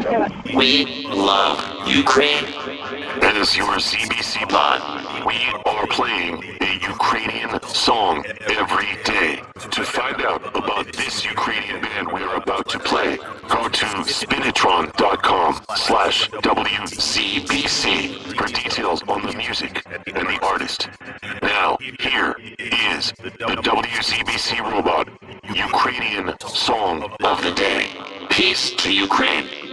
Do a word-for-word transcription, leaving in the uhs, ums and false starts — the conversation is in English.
We love Ukraine. As your Z B C bot, we are playing a Ukrainian song every day. To find out about this Ukrainian band we are about to play, go to spinitron.com slash WZBC for details on the music and the artist. Now, here is the W Z B C Robot Ukrainian Song Of the day. Peace to Ukraine.